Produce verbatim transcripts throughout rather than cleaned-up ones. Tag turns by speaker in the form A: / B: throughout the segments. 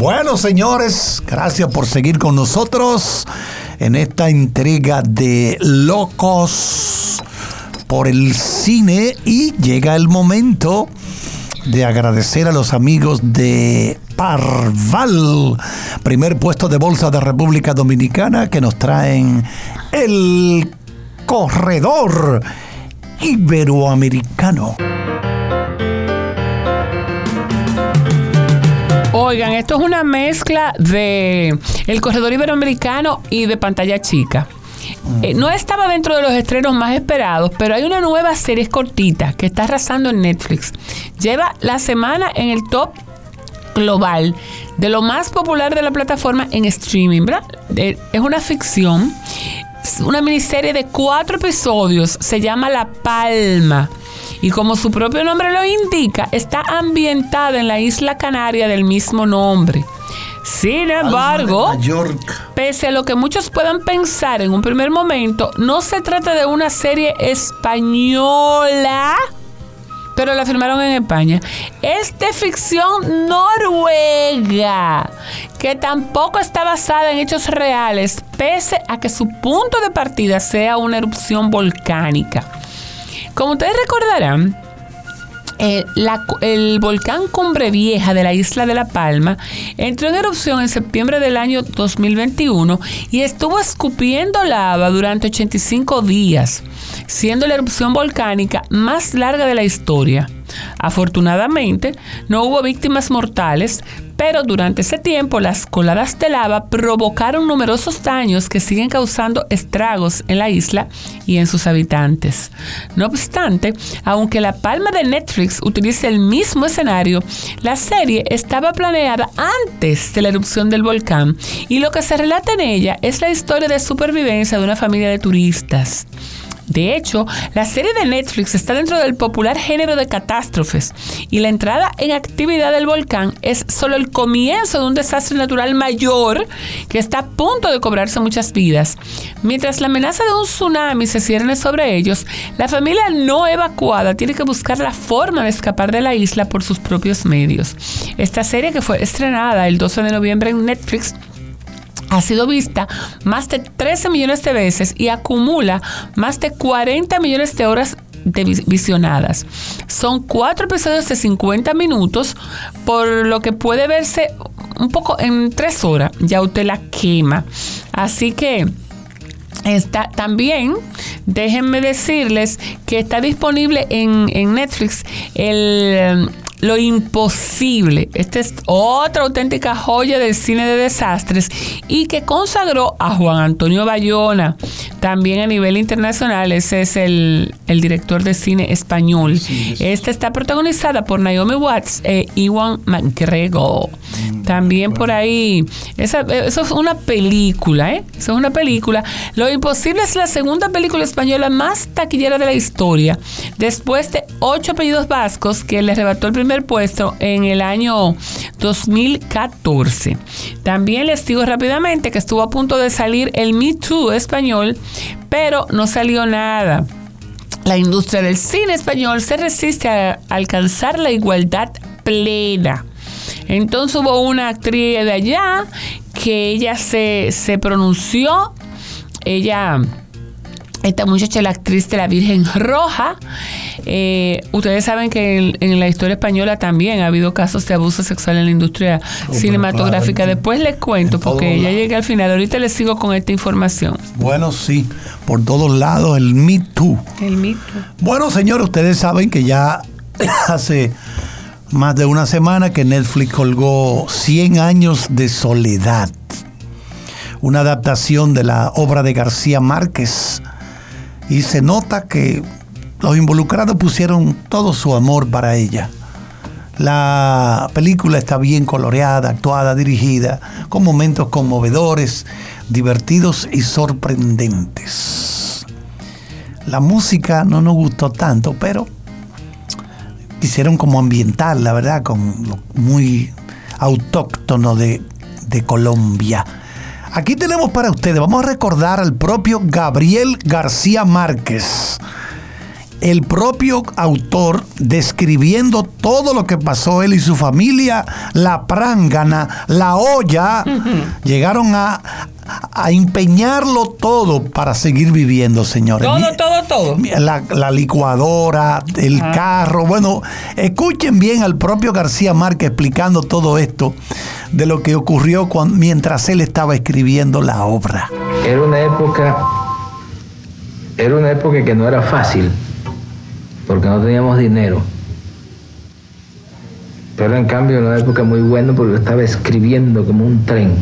A: Bueno, señores, gracias por seguir con nosotros en esta entrega de Locos por el Cine, y llega el momento de agradecer a los amigos de Parval, primer puesto de bolsa de República Dominicana, que nos traen el corredor iberoamericano.
B: Oigan, esto es una mezcla de el corredor iberoamericano y de pantalla chica. Eh, no estaba dentro de los estrenos más esperados, pero hay una nueva serie cortita que está arrasando en Netflix. Lleva la semana en el top global de lo más popular de la plataforma en streaming, ¿verdad? Eh, es una ficción, una miniserie de cuatro episodios, se llama La Palma. Y como su propio nombre lo indica, está ambientada en la isla canaria del mismo nombre. Sin embargo, pese a lo que muchos puedan pensar en un primer momento, no se trata de una serie española, pero la filmaron en España. Es de ficción noruega, que tampoco está basada en hechos reales, pese a que su punto de partida sea una erupción volcánica. Como ustedes recordarán, eh, la, el volcán Cumbre Vieja de la isla de La Palma entró en erupción en septiembre del año dos mil veintiuno y estuvo escupiendo lava durante ochenta y cinco días, siendo la erupción volcánica más larga de la historia. Afortunadamente, no hubo víctimas mortales, pero durante ese tiempo las coladas de lava provocaron numerosos daños que siguen causando estragos en la isla y en sus habitantes. No obstante, aunque La Palma de Netflix utiliza el mismo escenario, la serie estaba planeada antes de la erupción del volcán, y lo que se relata en ella es la historia de supervivencia de una familia de turistas. De hecho, la serie de Netflix está dentro del popular género de catástrofes, y la entrada en actividad del volcán es solo el comienzo de un desastre natural mayor que está a punto de cobrarse muchas vidas. Mientras la amenaza de un tsunami se cierne sobre ellos, la familia no evacuada tiene que buscar la forma de escapar de la isla por sus propios medios. Esta serie, que fue estrenada el doce de noviembre en Netflix, ha sido vista más de trece millones de veces y acumula más de cuarenta millones de horas de visionadas. Son cuatro episodios de cincuenta minutos, por lo que puede verse un poco en tres horas. Ya usted la quema. Así que está también, déjenme decirles que está disponible en, en Netflix el Lo Imposible. Esta es otra auténtica joya del cine de desastres y que consagró a Juan Antonio Bayona. También a nivel internacional, ese es el, el director de cine español. Sí, sí. Esta está protagonizada por Naomi Watts e Ewan McGregor. Mm, También bueno. por ahí, esa, eso es una película, ¿eh? Eso es una película. Lo Imposible es la segunda película española más taquillera de la historia, después de Ocho apellidos vascos, que le arrebató el primer puesto en el año dos mil catorce. También les digo rápidamente que estuvo a punto de salir el Me Too español, pero no salió nada. La industria del cine español se resiste a alcanzar la igualdad plena. Entonces hubo una actriz de allá que ella se, se pronunció, ella... Esta muchacha es la actriz de La Virgen Roja. Eh, ustedes saben que en, en la historia española también ha habido casos de abuso sexual en la industria oh, cinematográfica. Claro, Después les cuento, porque ya llegué al final. Ahorita les sigo con esta información.
A: Bueno, sí, por todos lados el Me Too.
B: El Me Too.
A: Bueno, señores, ustedes saben que ya hace más de una semana que Netflix colgó cien años de soledad. Una adaptación de la obra de García Márquez. Y se nota que los involucrados pusieron todo su amor para ella. La película está bien coloreada, actuada, dirigida, con momentos conmovedores, divertidos y sorprendentes. La música no nos gustó tanto, pero quisieron como ambiental, la verdad, con lo muy autóctono de, de Colombia. Aquí tenemos para ustedes, vamos a recordar al propio Gabriel García Márquez. el propio autor describiendo todo lo que pasó él y su familia, la prángana, la olla, uh-huh. llegaron a, a empeñarlo todo para seguir viviendo, señores.
B: Todo, todo, todo.
A: La, la licuadora, el uh-huh. carro. Bueno, escuchen bien al propio García Márquez explicando todo esto de lo que ocurrió cuando, mientras él estaba escribiendo la obra.
C: Era una época, era una época que no era fácil, porque no teníamos dinero. Pero en cambio era una época muy buena porque estaba escribiendo como un tren,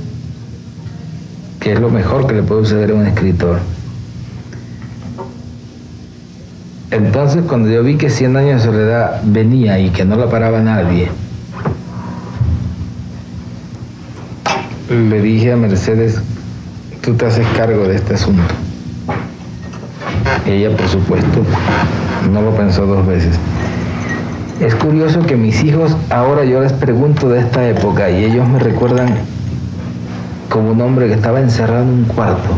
C: que es lo mejor que le puede suceder a un escritor. Entonces, cuando yo vi que Cien años de soledad venía y que no la paraba nadie, le dije a Mercedes, tú te haces cargo de este asunto. Y ella, por supuesto, no lo pensó dos veces. Es curioso que mis hijos, ahora yo les pregunto de esta época y ellos me recuerdan como un hombre que estaba encerrado en un cuarto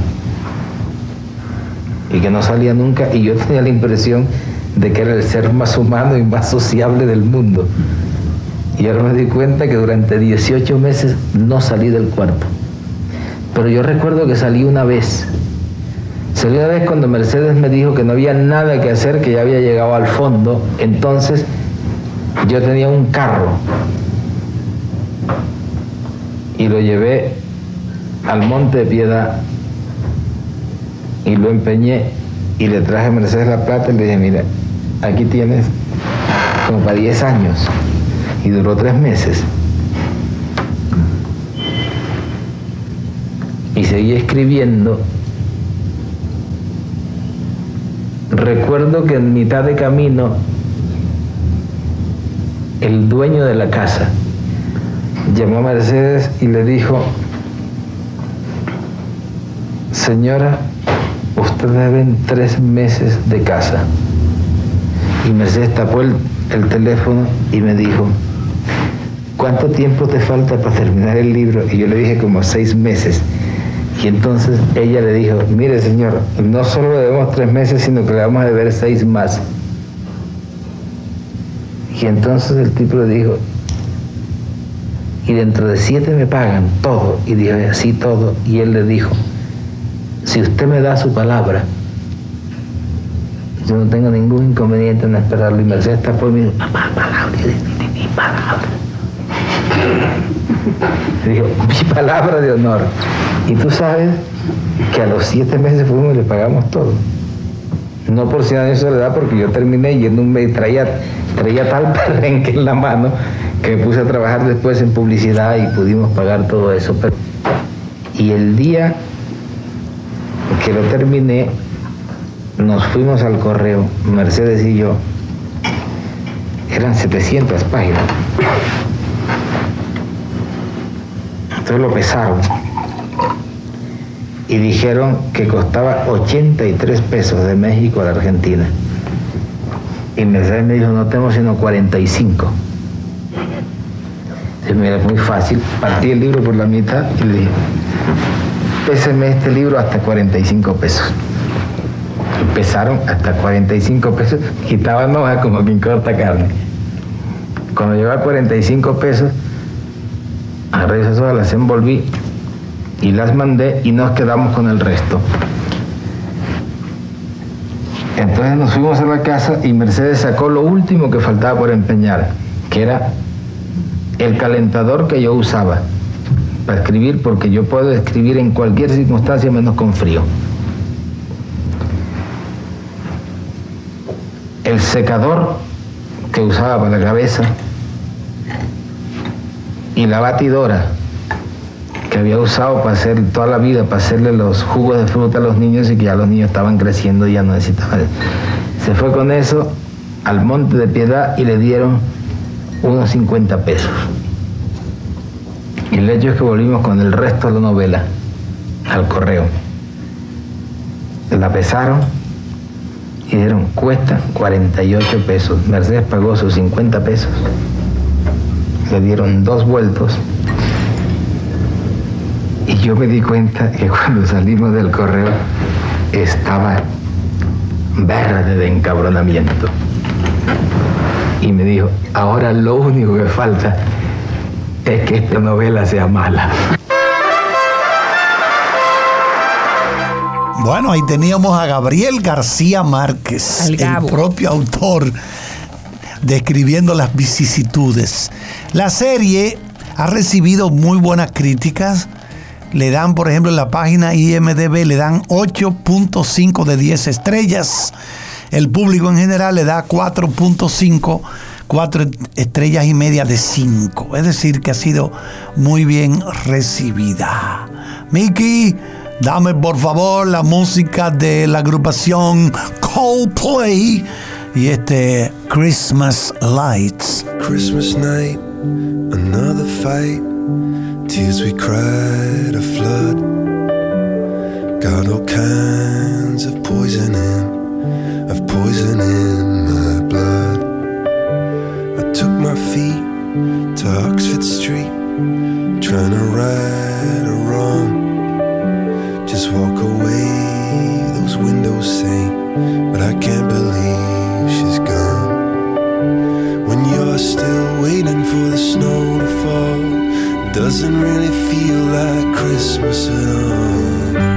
C: y que no salía nunca, y yo tenía la impresión de que era el ser más humano y más sociable del mundo. Y ahora me di cuenta que durante dieciocho meses no salí del cuarto. Pero yo recuerdo que salí una vez. Salí una vez cuando Mercedes me dijo que no había nada que hacer, que ya había llegado al fondo. Entonces yo tenía un carro y lo llevé al Monte de Piedad y lo empeñé y le traje a Mercedes la plata y le dije, mira, aquí tienes como para diez años. Y duró tres meses. Y seguí escribiendo. Recuerdo que en mitad de camino el dueño de la casa llamó a Mercedes y le dijo, señora, usted debe tres meses de casa. Y Mercedes tapó el, el teléfono y me dijo, ¿cuánto tiempo te falta para terminar el libro? Y yo le dije como seis meses. Y entonces ella le dijo, mire señor, no solo le debemos tres meses, sino que le vamos a deber seis más. Y entonces el tipo le dijo, y dentro de siete me pagan todo. Y dijo, así todo. Y él le dijo, si usted me da su palabra, yo no tengo ningún inconveniente en esperarlo. Y Mercedes está por mí, papá, palabra, mi palabra. Dijo, mi palabra de honor. Y tú sabes que a los siete meses fuimos y le pagamos todo. No por Cien años de soledad, porque yo terminé y en un mes traía, traía tal perrenque en la mano que me puse a trabajar después en publicidad y pudimos pagar todo eso. Pero, y el día que lo terminé, nos fuimos al correo, Mercedes y yo. Eran setecientas páginas. Entonces lo pesaron y dijeron que costaba ochenta y tres pesos de México a la Argentina. Y Mercedes me dijo, no tenemos sino cuarenta y cinco. Entonces, mira, es muy fácil. Partí el libro por la mitad y le dije, péseme este libro hasta cuarenta y cinco pesos. Empezaron hasta cuarenta y cinco pesos, quitaban hojas como quien corta carne. Cuando llegó a cuarenta y cinco pesos, agarré esas hojas, las envolví y las mandé y nos quedamos con el resto. Entonces nos fuimos a la casa y Mercedes sacó lo último que faltaba por empeñar, que era el calentador que yo usaba para escribir, porque yo puedo escribir en cualquier circunstancia menos con frío. El secador que usaba para la cabeza y la batidora que había usado para hacer toda la vida, para hacerle los jugos de fruta a los niños y que ya los niños estaban creciendo y ya no necesitaban. Se fue con eso al Monte de Piedad y le dieron unos cincuenta pesos. Y el hecho es que volvimos con el resto de la novela al correo. La pesaron y dieron, cuesta cuarenta y ocho pesos. Mercedes pagó sus cincuenta pesos. Le dieron dos vueltos. Y yo me di cuenta que cuando salimos del correo estaba verde de encabronamiento. Y me dijo, ahora lo único que falta es que esta novela sea mala.
A: Bueno, ahí teníamos a Gabriel García Márquez, el propio autor, describiendo las vicisitudes. La serie ha recibido muy buenas críticas. Le dan, por ejemplo, en la página I M D B, le dan ocho punto cinco de diez estrellas. El público en general le da cuatro punto cinco, cuatro estrellas y media de cinco. Es decir, que ha sido muy bien recibida. Miki, dame por favor la música de la agrupación Coldplay y este Christmas Lights.
D: Christmas night, another fight. Tears we cried, a flood. Got all kinds of poison in, of poison in my blood. I took my feet to Oxford Street, trying to right a wrong. Just walk away, those windows say, but I can't believe she's gone. When you're still waiting for the snow to fall, doesn't really feel like Christmas at all.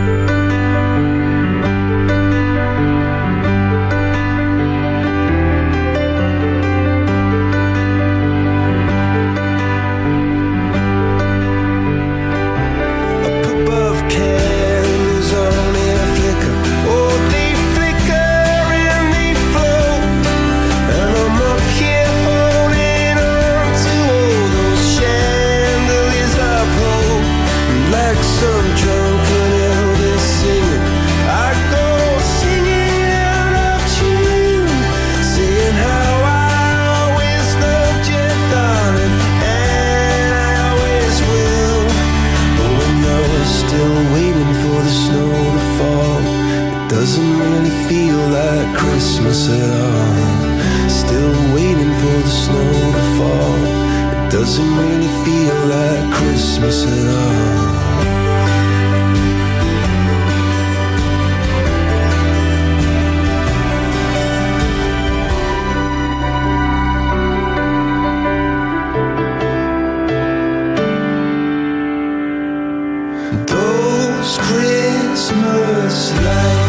D: Christmas at all. Still waiting for the snow to fall. It doesn't really feel like Christmas at all. Those Christmas lights